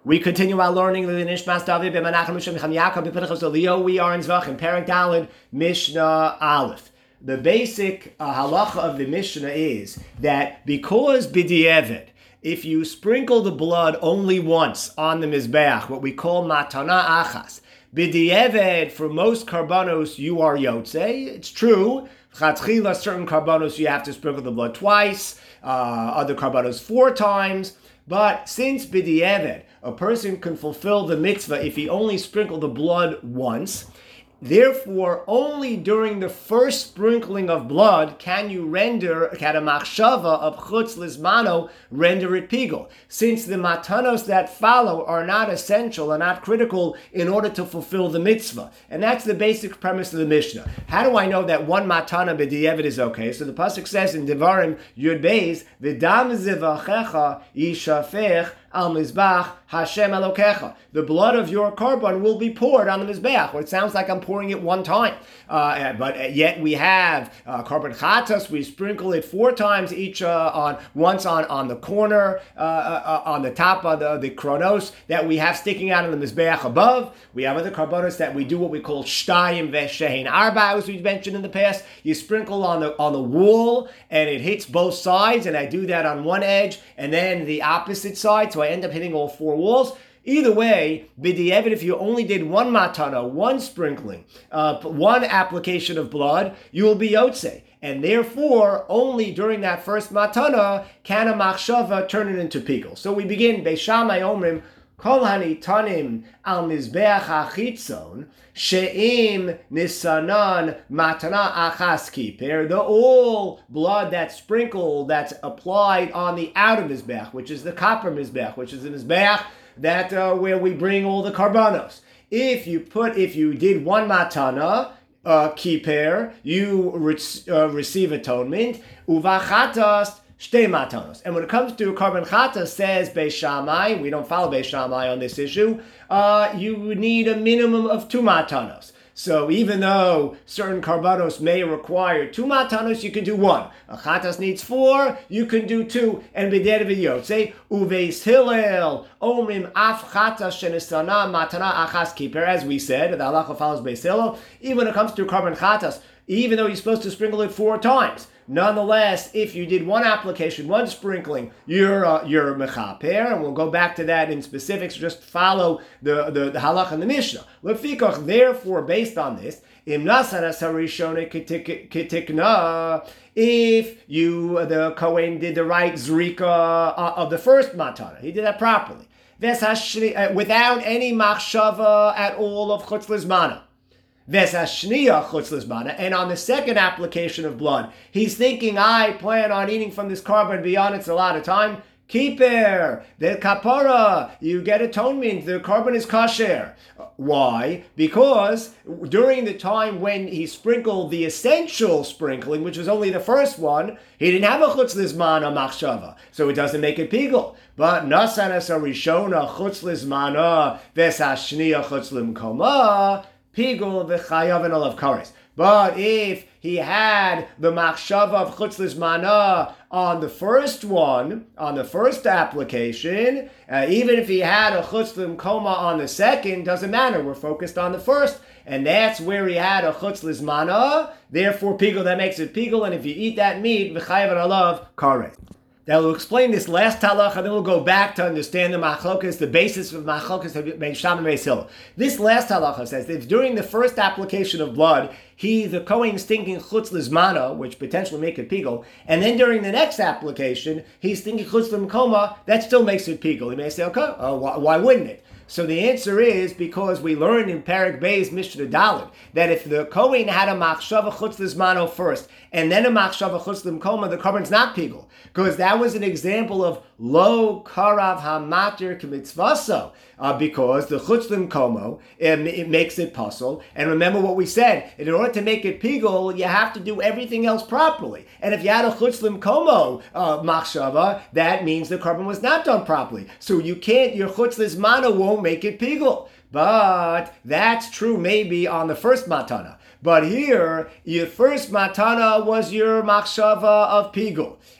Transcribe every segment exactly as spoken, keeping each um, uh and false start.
We continue our learning with the Nishmas David ben Menachem Misham Micham Yaakov b'Pinchas Elio. We are in Zvachim, Perek Daled, Mishnah Aleph. The basic uh, halacha of the Mishnah is that because b'di'evet, if you sprinkle the blood only once on the Mizbeach, what we call matana achas, b'di'evet, for most karbanos you are yotze. It's true. Chatzchila, certain karbanos you have to sprinkle the blood twice, uh, other karbanos four times. But since b'di'evet, a person can fulfill the mitzvah if he only sprinkled the blood once, therefore only during the first sprinkling of blood can you render, can a machshava of chutz lizmano render it pigul. Since the matanos that follow are not essential and not critical in order to fulfill the mitzvah. And that's the basic premise of the Mishnah. How do I know that one matana b'di'evet is okay? So the pasuk says in Devarim Yud Beis, v'dam zivachecha yishafech al mizbach Hashem Elokecha. The blood of your korban will be poured on the mizbeach. Well, it sounds like I'm pouring it one time, uh, but yet we have uh, korban chatas. We sprinkle it four times each, uh, on once on, on the corner, uh, uh, on the top of the, the kronos that we have sticking out on the mizbeach above. We have other korbanos that we do what we call shtayim veshehin arba, as we've mentioned in the past. You sprinkle on the on the wall and it hits both sides, and I do that on one edge and then the opposite side, so I end up hitting all four walls. Either way, b'di'evet, if you only did one matana, one sprinkling, uh, one application of blood, you will be yotze. And therefore, only during that first matana can a machshava turn it into pigul. So we begin, Beis Shammai omrim, kol hanitanim al mizbeach hachitzon, she'im nisanan matana achas kiper, the all blood that's sprinkled, that's applied on the outer mizbeach, which is the copper mizbeach, which is the mizbeach that uh, where we bring all the karbanos. If you put, if you did one matana, uh, kiper, you re- uh, receive atonement. Uvachatas shtei matanos. And when it comes to karban chata, says Beis Shammai, we don't follow Beis Shammai on this issue, uh, you need a minimum of two matanos. So even though certain karbanos may require two matanos, you can do one. A chatas needs four, you can do two. And b'di'evet yotze, uveis hillel, omrim af chatas shenisana matana achas kiper, as we said, the halacha follows beis hillel. Even when it comes to karban chatas, even though you're supposed to sprinkle it four times, nonetheless, if you did one application, one sprinkling, you're uh, you're mechaper, and we'll go back to that in specifics. Just follow the the, the halach and the Mishnah. Lefikach, therefore, based on this, im nasanas harishone kitikna, if you the Kohen did the right zrika of the first matana, he did that properly, without any machshava at all of chutz lizmana. And on the second application of blood, he's thinking, I plan on eating from this korban beyond its allotted time. Kiper, the kapara, you get atonement, the korban is kasher. Why? Because during the time when he sprinkled the essential sprinkling, which was only the first one, he didn't have a chutz lizmana machshava, so it doesn't make it pigul. But nasanas arishona chutz lizmana ves hashniya chutz limkoma, pigul v'chayav and olav kares. But if he had the machshava of chutz lizmana on the first one, on the first application, uh, even if he had a chutz limkoma on the second, doesn't matter. We're focused on the first, and that's where he had a chutz lizmana. Therefore, pigul, that makes it pigul, and if you eat that meat, v'chayav and olav kares. Now we'll explain this last halach, and then we'll go back to understand the machlokas, the basis of machlokas of Beis Shammai and Beis Hillel. This last halacha says that if during the first application of blood, he, the Kohen, is thinking chutz lizmana, which potentially make it pigul, and then during the next application, he's thinking chutz limkoma, that still makes it pigul. He may say, okay, uh, why, why wouldn't it? So the answer is because we learned in Perek Beis Mishnah Daled that if the Kohen had a machshava chutz lizmano first and then a machshava chutz limkoma, the korban's not pigul, because that was an example of lo karav hamatir k'mitzvaso, uh, because the chutz limkomo, it, it makes it puzzle. And remember what we said, in order to make it pigul, you have to do everything else properly. And if you had a chutz limkomo uh, machshava, that means the korban was not done properly. So you can't, your chutz lizmano won't make it pigul. But that's true maybe on the first matana. But here, your first matana was your machshava of pigul.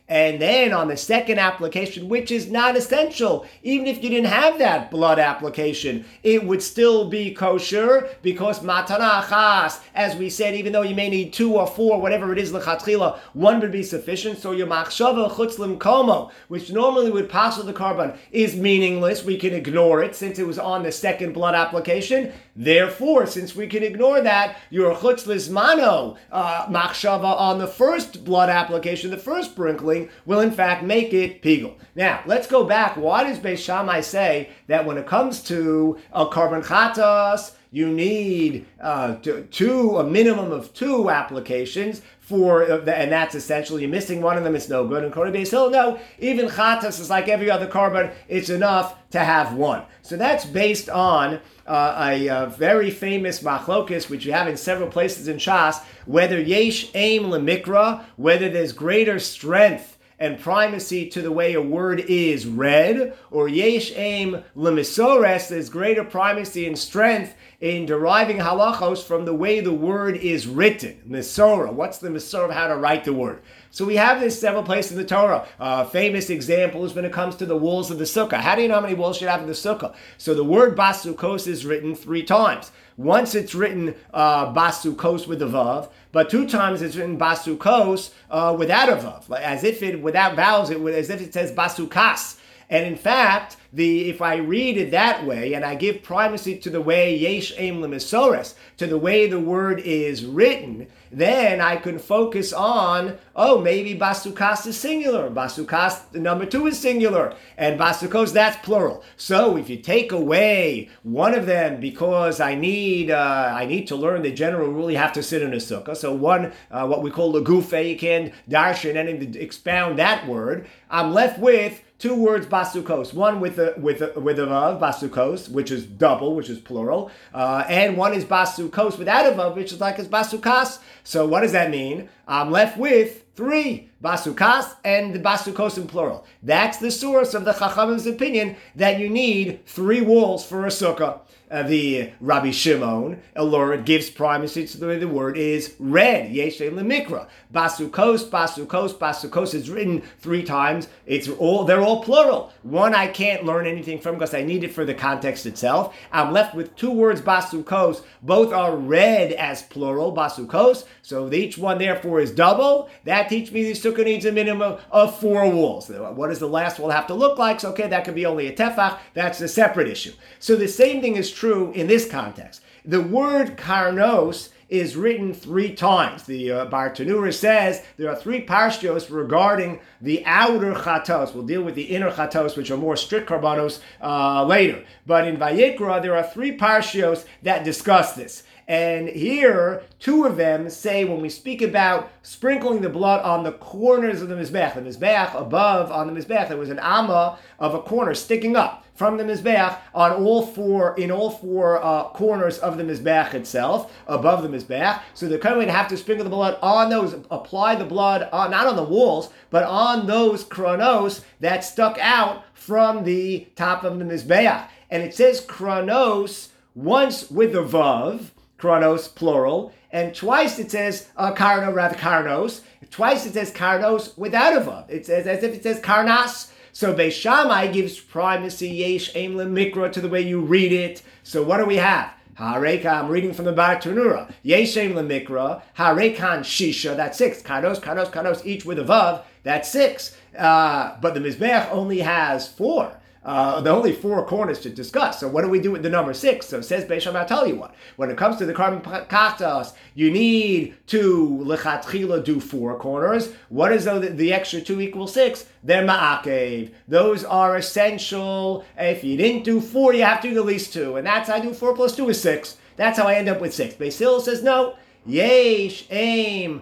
And then on the second application, which is not essential, even if you didn't have that blood application, it would still be kosher because matana achas, as we said, even though you may need two or four, whatever it is, lechatchila, one would be sufficient. So your machshava chutz limkomo, which normally would pass with the carbon, is meaningless. We can ignore it since it was on the second blood application. Therefore, since we can ignore that, your chutz lizmano uh, machshava on the first blood application, the first sprinkling, will in fact make it pigul. Now, let's go back. Why does Beis Shammai say that when it comes to a carbon chatas, you need uh, two, a minimum of two applications for, uh, and that's essentially, you're missing one of them, it's no good. And Kori Beis Hillel, no, even chatas is like every other carbon, it's enough to have one. So that's based on uh, a, a very famous machlokes, which you have in several places in Shas, whether yesh aim lemikra, whether there's greater strength and primacy to the way a word is read, or yesh aim lemisores, there's greater primacy and strength in deriving halachos from the way the word is written. Misora, what's the misora of how to write the word? So we have this several places in the Torah. Uh, famous examples when it comes to the walls of the sukkah. How do you know how many walls you have in the sukkah? So the word basukos is written three times. Once it's written uh, basukos with a vav, but two times it's written basukos uh, without a vav, like, as if it without vowels, it as if it says basukas. And in fact, the if I read it that way and I give primacy to the way yesh aim lemisores, to the way the word is written, then I can focus on, oh, maybe basukas is singular, basukas, the number two is singular, and basukos, that's plural. So if you take away one of them because I need uh, I need to learn the general rule, you have to sit in a sukkah. So one, uh, what we call lagufe, you can't darshan and expound that word. I'm left with two words basukos, one with a with a, with a vav, basukos, which is double, which is plural, uh, and one is basukos without a vav, which is like as basukas. So what does that mean? I'm left with three, basukas and the basukos in plural. That's the source of the Chachamim's opinion that you need three walls for a sukkah. Uh, the Rabbi Shimon, Elor, gives primacy to the way the word is read. Yeshe lemikra. Basukos, basukos, basukos is written three times. It's all they're all plural. One I can't learn anything from because I need it for the context itself. I'm left with two words basukos. Both are read as plural, basukos. So each one therefore is double. That teaches me the sukkah needs a minimum of four walls. What does the last wall have to look like? So okay, that could be only a tefach. That's a separate issue. So the same thing is true True in this context. The word karnos is written three times. The uh, Bartanura says there are three parshios regarding the outer chatos. We'll deal with the inner chatos, which are more strict karbanos, uh, later. But in Vayikra, there are three parshios that discuss this. And here, two of them say when we speak about sprinkling the blood on the corners of the Mizbeach, the Mizbeach above on the Mizbeach, there was an amma of a corner sticking up from the Mizbeach on all four, in all four uh, corners of the Mizbeach itself, above the Mizbeach. So the Kohen would have to sprinkle the blood on those, apply the blood, on, not on the walls, but on those kronos that stuck out from the top of the Mizbeach. And it says kronos once with the vav, Kronos, plural, and twice it says uh, karno, rather karnos. Twice it says karnos without a vav. It says as if it says karnas. So Beis Shammai gives primacy yesh aim lemikra to the way you read it. So what do we have? Hareka, I'm reading from the Bartanura. Yesh aim lemikra. Harekan shisha. That's six. Karnos, karnos, karnos. Each with a vav. That's six. Uh, but the Mizbeach only has four. Uh, there are only four corners to discuss. So what do we do with the number six? So it says Beis Shammai, I'll tell you what. When it comes to the carbon katas, you need to lechatchila do four corners. What is though the, the extra two equals six? They're ma'akev. Those are essential. If you didn't do four, you have to do at least two. And that's how I do four plus two is six. That's how I end up with six. Beis Hillel says no. Yesh aim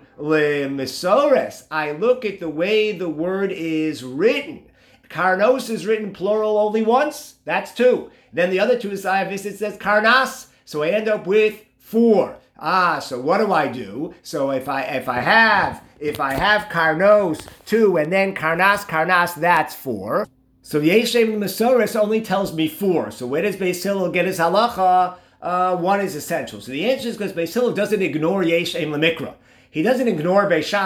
lemisores. I look at the way the word is written. Karnos is written plural only once. That's two. Then the other two is it says karnas. So I end up with four. Ah, so what do I do? So if I if I have if I have karnos two and then karnas karnas, that's four. So Yeshem Masoris only tells me four. So where does Beis Hillel get his halacha? Uh, one is essential. So the answer is because Beis Hillel doesn't ignore Yeshem Lemikra. He doesn't ignore Beis Shammai.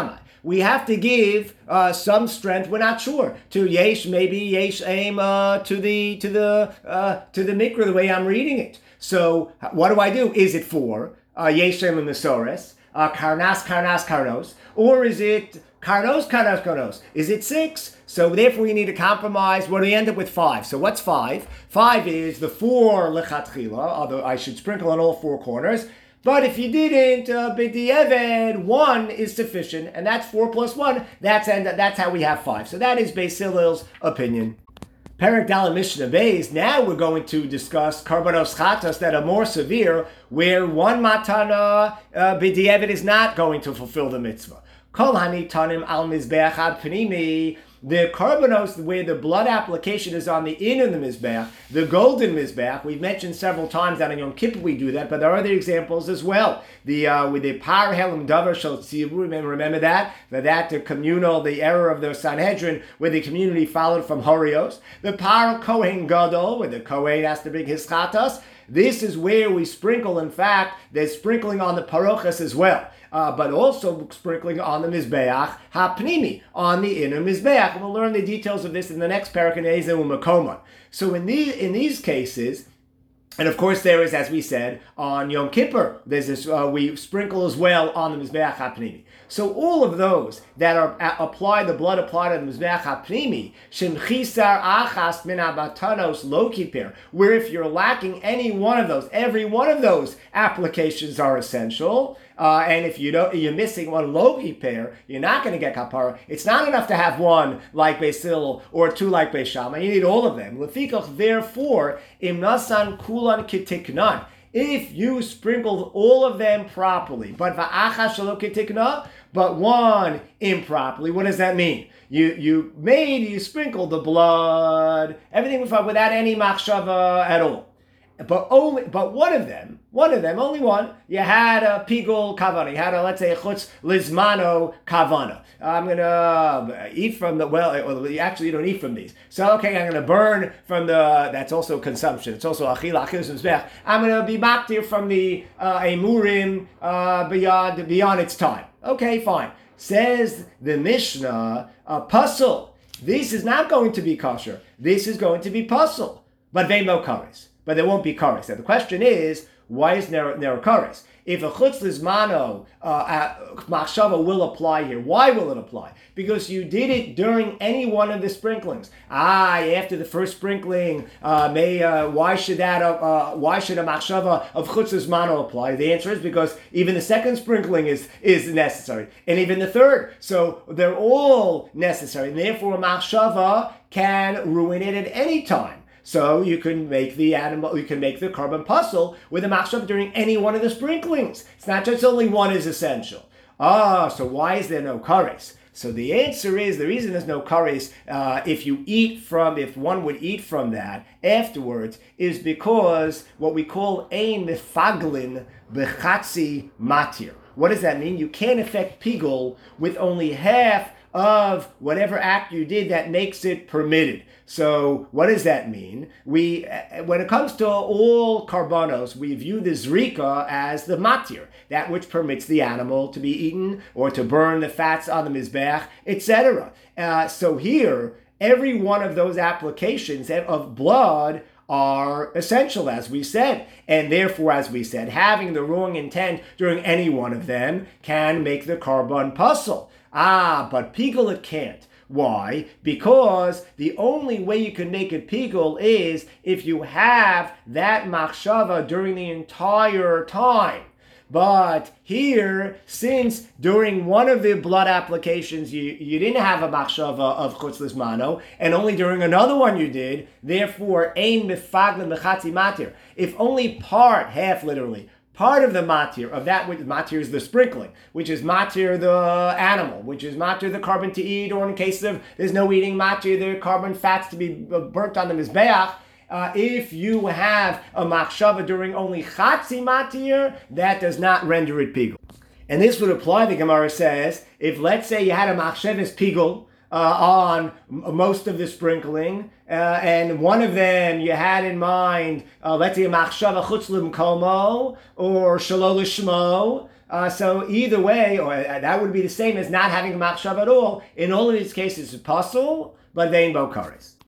we have to give uh, some strength. We're not sure to yesh, maybe yesh aim uh, to the to the uh, to the mikra the way I'm reading it. So what do I do? Is it four uh, yesh aim and mesores, uh, karnas karnas karnos, or is it karnos karnos karnos? Is it six? So therefore we need to compromise. Well, we end up with five. So what's five? Five is the four lechatchila, although I should sprinkle on all four corners. But if you didn't, uh, b'di'eved, one is sufficient, and that's four plus one. That's and that's how we have five. So that is Beis Hillel's opinion. Perek Daled Mishnah Beis. Now we're going to discuss karbanos chatas that are more severe, where one matana uh, b'di'eved is not going to fulfill the mitzvah. Kol hanitanim al mizbeach ad pnimi. The karbanos, where the blood application is on the inner of the mizbeach, the golden mizbeach. We've mentioned several times that on Yom Kippur we do that, but there are other examples as well. The uh, with the par helim davar shel tzibur. Remember, remember that that that the communal, the error of the Sanhedrin, where the community followed from Horios. The par kohen gadol, where the kohen has to bring his chatas. This is where we sprinkle. In fact, there's sprinkling on the parochas as well. Uh, but also sprinkling on the Mizbeach HaPnimi, on the inner Mizbeach. And we'll learn the details of this in the next parak in Ezer U'Makomon. So in these, in these cases, and of course there is, as we said, on Yom Kippur, there's this, uh, we sprinkle as well on the Mizbeach HaPnimi. So all of those that are uh, apply, the blood applied to the Mizbeach HaPnimi, Shem Chisar Achas Min HaBatanos Lo Kippur, where if you're lacking any one of those, every one of those applications are essential. Uh, and if you don't, you're missing one logi pair, you're not going to get kapara. It's not enough to have one like Beis Hillel or two like Beis Shammai. You need all of them. Lefikach, therefore, im nasan kulan kitiknan. If you sprinkled all of them properly, but va'acha shelo kitikna, but one improperly, what does that mean? You you made, you sprinkled the blood, everything without any machshava at all. But only, but one of them, one of them, only one, you had a pigul kavana. You had a, let's say, a chutz lizmano kavana. I'm going to eat from the, well, actually you don't eat from these. So, okay, I'm going to burn from the, that's also consumption. It's also achila, achilus mizbech. I'm going to be maktir from the uh, emurim uh, beyond, beyond its time. Okay, fine. Says the Mishnah, a puzzle. This is not going to be kosher. This is going to be puzzle. But they no kares. But there won't be kares. Now the question is, why is there no kares? If a chutz lizmano machshava will apply here, why will it apply? Because you did it during any one of the sprinklings. Ah, after the first sprinkling, uh, may uh, why should that? Uh, uh, why should a machshava of chutz lizmano apply? The answer is because even the second sprinkling is is necessary, and even the third. So they're all necessary, and therefore a machshava can ruin it at any time. So you can make the animal, you can make the carbon puzzle with a machshava during any one of the sprinklings. It's not just only one is essential. Ah, so why is there no kares? So the answer is, the reason there's no kares, uh, if you eat from, if one would eat from that afterwards, is because what we call ein mefaglin bechatzi matir. What does that mean? You can't affect pigul with only half of whatever act you did that makes it permitted. So what does that mean? We, when it comes to all karbanos, we view the zrika as the matir, that which permits the animal to be eaten or to burn the fats on the mizbeach, et cetera. Uh, so here, every one of those applications of blood are essential, as we said. And therefore, as we said, having the wrong intent during any one of them can make the carbon puzzle. Ah, but pigul it can't. Why? Because the only way you can make it pigul is if you have that machshava during the entire time. But here, since during one of the blood applications you, you didn't have a machshava of chutz lizmano, and only during another one you did, therefore, ein mefaglim bechatzi matir. If only part, half literally, part of the matir, of that which matir is the sprinkling, which is matir the animal, which is matir the carbon to eat, or in case of there's no eating, matir the carbon fats to be burnt on the mizbeach. Uh, if you have a machshava during only chatzi matir, that does not render it pigul. And this would apply, the Gemara says, if let's say you had a machshavas pigul uh, on most of the sprinkling, uh, and one of them you had in mind, uh, let's say a machshava chutz l'mkomo or shelo l'shmo, Uh, so either way, or uh, that would be the same as not having a machshav at all. In all of these cases, it's possible, but they ain't bokaris.